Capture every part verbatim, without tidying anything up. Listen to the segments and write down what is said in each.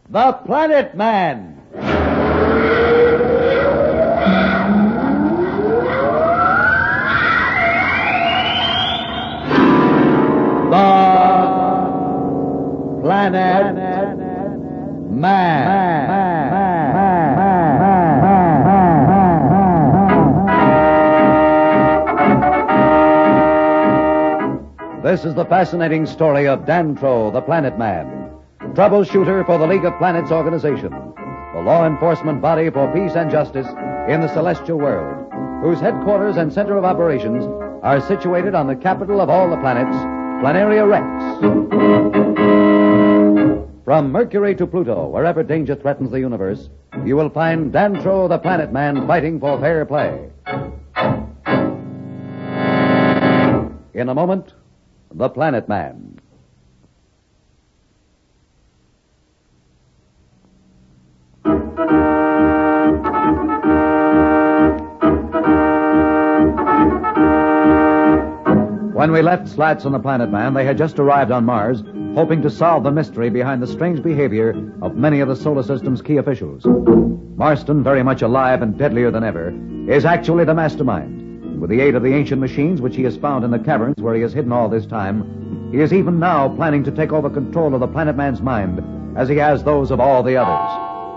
The Planet Man. The Planet Man. This is the fascinating story of Dantro, the Planet Man, troubleshooter for the League of Planets organization, the law enforcement body for peace and justice in the celestial world, whose headquarters and center of operations are situated on the capital of all the planets, Planaria Rex. From Mercury to Pluto, wherever danger threatens the universe, you will find Dantro, the Planet Man, fighting for fair play. In a moment, The Planet Man. When we left Slats and the Planet Man, they had just arrived on Mars, hoping to solve the mystery behind the strange behavior of many of the solar system's key officials. Marston, very much alive and deadlier than ever, is actually the mastermind. With the aid of the ancient machines which he has found in the caverns where he has hidden all this time, he is even now planning to take over control of the Planet Man's mind, as he has those of all the others.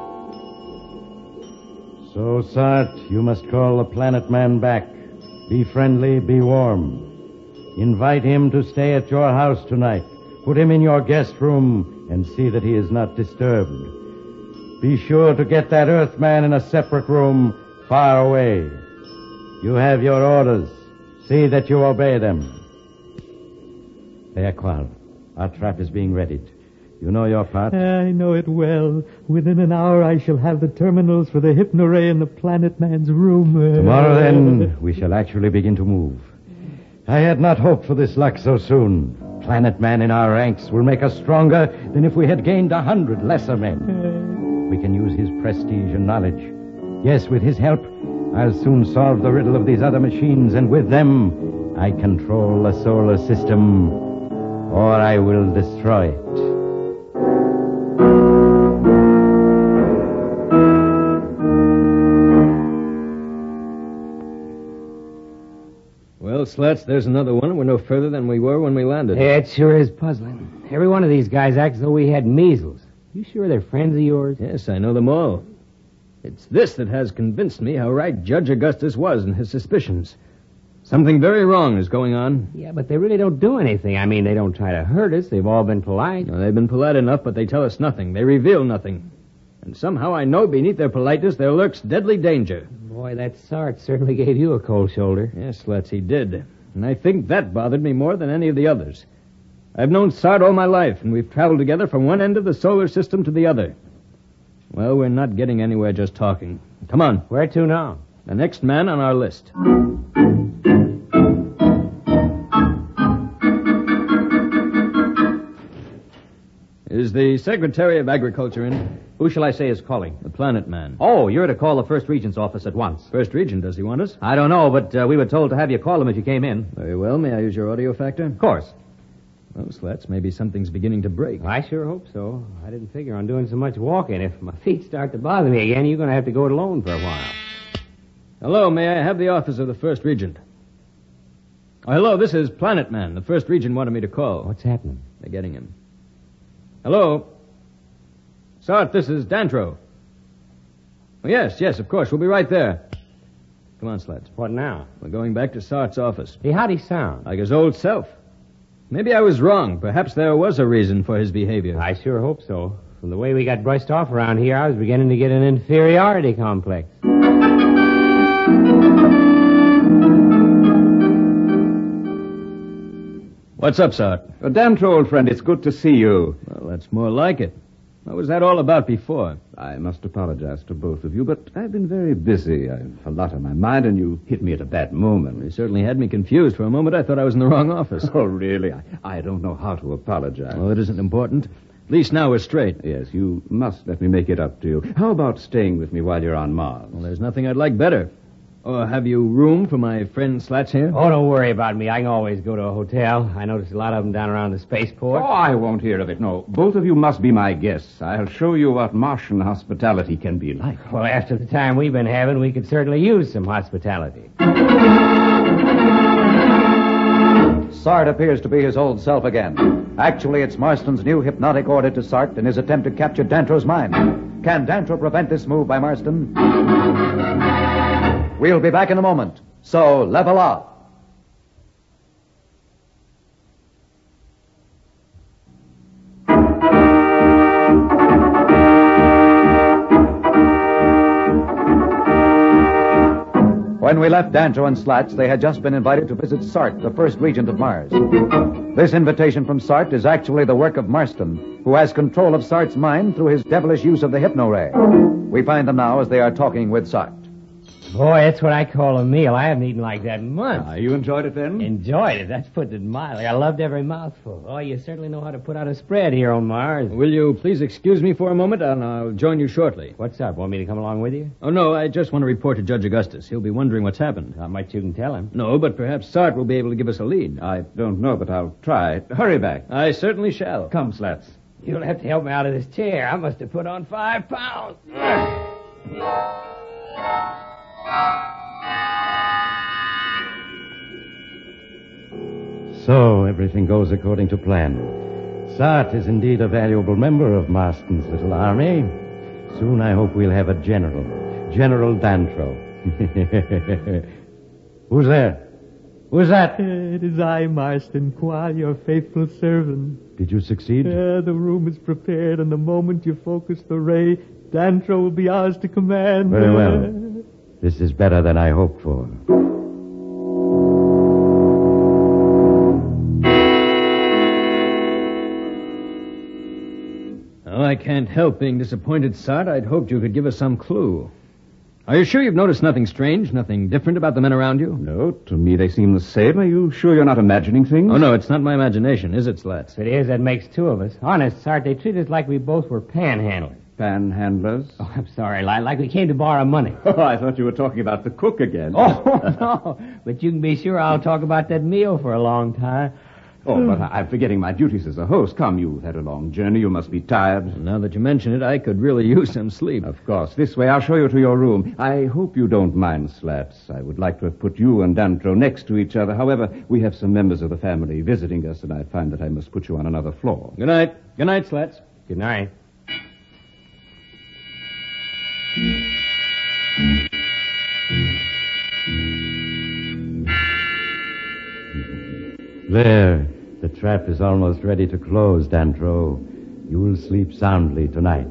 So, Sart, you must call the Planet Man back. Be friendly, be warm. Invite him to stay at your house tonight. Put him in your guest room and see that he is not disturbed. Be sure to get that Earthman in a separate room far away. You have your orders. See that you obey them. There, Qual. Our trap is being readied. You know your part? I know it well. Within an hour I shall have the terminals for the Hypnoray in the Planet Man's room. Tomorrow, then, we shall actually begin to move. I had not hoped for this luck so soon. Planet Man in our ranks will make us stronger than if we had gained a hundred lesser men. We can use his prestige and knowledge. Yes, with his help, I'll soon solve the riddle of these other machines, and with them, I control the solar system, or I will destroy it. Well, Slats, there's another one. We're no further than we were when we landed. Yeah, it sure is puzzling. Every one of these guys acts as though we had measles. You sure they're friends of yours? Yes, I know them all. It's this that has convinced me how right Judge Augustus was in his suspicions. Something very wrong is going on. Yeah, but they really don't do anything. I mean, they don't try to hurt us. They've all been polite. No, they've been polite enough, but they tell us nothing. They reveal nothing. And somehow I know beneath their politeness there lurks deadly danger. Boy, that Sart certainly gave you a cold shoulder. Yes, Slats, he did. And I think that bothered me more than any of the others. I've known Sart all my life, and we've traveled together from one end of the solar system to the other. Well, we're not getting anywhere just talking. Come on. Where to now? The next man on our list. Is the Secretary of Agriculture in? Who shall I say is calling? The Planet Man. Oh, you're to call the First Regent's office at once. First Regent, does he want us? I don't know, but uh, we were told to have you call him if you came in. Very well. May I use your audio factor? Of course. Well, Slats, maybe something's beginning to break. I sure hope so. I didn't figure on doing so much walking. If my feet start to bother me again, you're going to have to go it alone for a while. Hello, may I have the office of the First Regent? Oh, hello, this is Planet Man. The First Regent wanted me to call. What's happening? They're getting him. Hello? Sart, this is Dantro. Oh, yes, yes, of course. We'll be right there. Come on, Slats. What now? We're going back to Sart's office. Hey, how'd he sound? Like his old self. Maybe I was wrong. Perhaps there was a reason for his behavior. I sure hope so. From the way we got brushed off around here, I was beginning to get an inferiority complex. What's up, Sart? Oh, Dantro, old friend, it's good to see you. Well, that's more like it. What was that all about before? I must apologize to both of you, but I've been very busy. I've a lot on my mind, and you hit me at a bad moment. You certainly had me confused. For a moment, I thought I was in the wrong office. Oh, really? I, I don't know how to apologize. Oh, it isn't important. At least now we're straight. Yes, you must let me make it up to you. How about staying with me while you're on Mars? Well, there's nothing I'd like better. Oh, have you room for my friend Slats here? Oh, don't worry about me. I can always go to a hotel. I noticed a lot of them down around the spaceport. Oh, I won't hear of it, no. Both of you must be my guests. I'll show you what Martian hospitality can be like. Well, after the time we've been having, we could certainly use some hospitality. Sart appears to be his old self again. Actually, it's Marston's new hypnotic order to Sart in his attempt to capture Dantro's mind. Can Dantro prevent this move by Marston? We'll be back in a moment. So, level off. When we left Dantro and Slats, they had just been invited to visit Sart, the first regent of Mars. This invitation from Sart is actually the work of Marston, who has control of Sart's mind through his devilish use of the hypno-ray. We find them now as they are talking with Sart. Boy, that's what I call a meal. I haven't eaten like that in months. Ah, you enjoyed it then? Enjoyed it. That's putting it mildly. I loved every mouthful. Oh, you certainly know how to put out a spread here on Mars. Will you please excuse me for a moment, and I'll join you shortly. What's up? Want me to come along with you? Oh, no, I just want to report to Judge Augustus. He'll be wondering what's happened. Not much you can tell him. No, but perhaps Sart will be able to give us a lead. I don't know, but I'll try. Hurry back. I certainly shall. Come, Slats. You'll have to help me out of this chair. I must have put on five pounds. So, everything goes according to plan. Sart is indeed a valuable member of Marston's little army. Soon I hope we'll have a general. General Dantro. Who's there? Who's that? It is I, Marston Qual, your faithful servant. Did you succeed? Uh, the room is prepared, and the moment you focus the ray, Dantro will be ours to command. Very well. This is better than I hoped for. Oh, I can't help being disappointed, Sart. I'd hoped you could give us some clue. Are you sure you've noticed nothing strange, nothing different about the men around you? No, to me they seem the same. Are you sure you're not imagining things? Oh, no, it's not my imagination, is it, Slats? If it is, that makes two of us. Honest, Sart, they treat us like we both were panhandlers. Panhandlers? Oh, I'm sorry, li- like we came to borrow money. Oh, I thought you were talking about the cook again. Oh, no, but you can be sure I'll talk about that meal for a long time. Oh, but I- I'm forgetting my duties as a host. Come, you've had a long journey. You must be tired. Now that you mention it, I could really use some sleep. Of course. This way, I'll show you to your room. I hope you don't mind, Slats. I would like to have put you and Dantro next to each other. However, we have some members of the family visiting us, and I find that I must put you on another floor. Good night. Good night, Slats. Good night. There. The trap is almost ready to close, Dantro. You will sleep soundly tonight.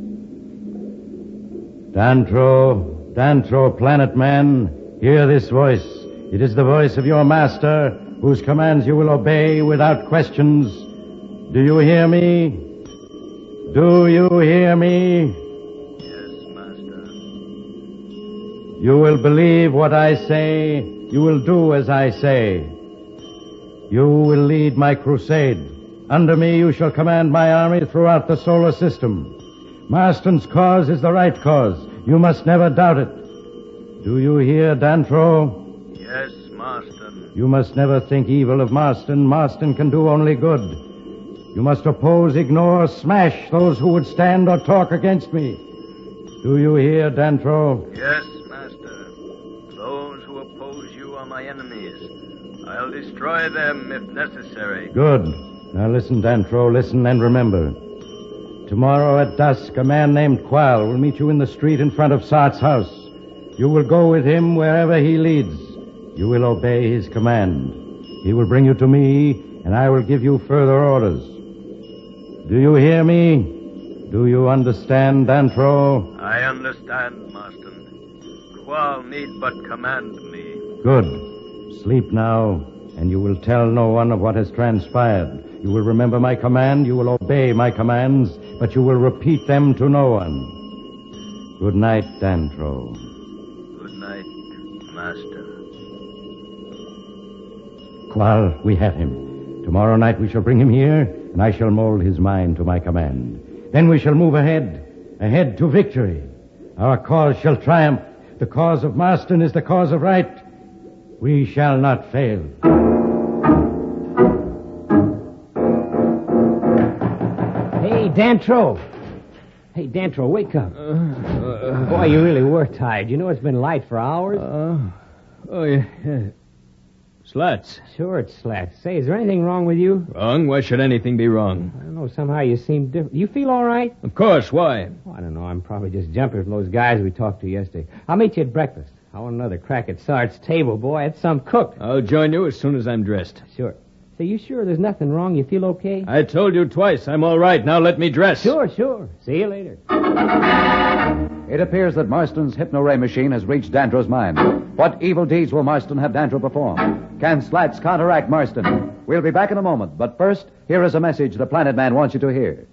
Dantro, Dantro, planet man, hear this voice. It is the voice of your master, whose commands you will obey without questions. Do you hear me? Do you hear me? Yes, Master. You will believe what I say. You will do as I say. You will lead my crusade. Under me you shall command my army throughout the solar system. Marston's cause is the right cause. You must never doubt it. Do you hear, Dantro? Yes, Marston. You must never think evil of Marston. Marston can do only good. You must oppose, ignore, smash those who would stand or talk against me. Do you hear, Dantro? Yes, Master. Those who oppose you are my enemies. I'll destroy them if necessary. Good. Now listen, Dantro, listen and remember. Tomorrow at dusk, a man named Qual will meet you in the street in front of Sart's house. You will go with him wherever he leads. You will obey his command. He will bring you to me, and I will give you further orders. Do you hear me? Do you understand, Dantro? I understand, Marston. Qual need but command me. Good. Sleep now, and you will tell no one of what has transpired. You will remember my command, you will obey my commands, but you will repeat them to no one. Good night, Dantro. Good night, Master. Qual, we have him. Tomorrow night we shall bring him here, and I shall mold his mind to my command. Then we shall move ahead, ahead to victory. Our cause shall triumph. The cause of Marston is the cause of right. We shall not fail. Hey, Dantro. Hey, Dantro, wake up. Uh, uh, Boy, you really were tired. You know it's been light for hours. Uh, oh, yeah, yeah. Slats. Sure, it's Slats. Say, is there anything wrong with you? Wrong? Why should anything be wrong? I don't know. Somehow you seem different. You feel all right? Of course. Why? Oh, I don't know. I'm probably just jumping from those guys we talked to yesterday. I'll meet you at breakfast. I want another crack at Sart's table, boy. It's some cooked. I'll join you as soon as I'm dressed. Sure. Say, you sure there's nothing wrong? You feel okay? I told you twice. I'm all right. Now let me dress. Sure, sure. See you later. It appears that Marston's hypno-ray machine has reached Dantro's mind. What evil deeds will Marston have Dantro perform? Can Slats counteract Marston? We'll be back in a moment, but first, here is a message the Planet Man wants you to hear.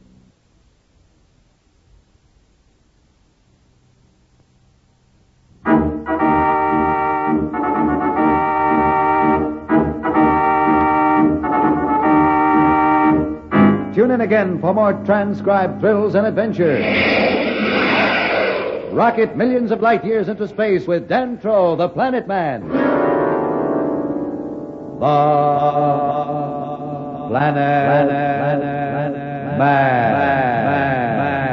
Tune in again for more transcribed thrills and adventures. Rocket millions of light years into space with Dantro, the Planet Man. The Planet, Planet, Planet Man. Man. Man.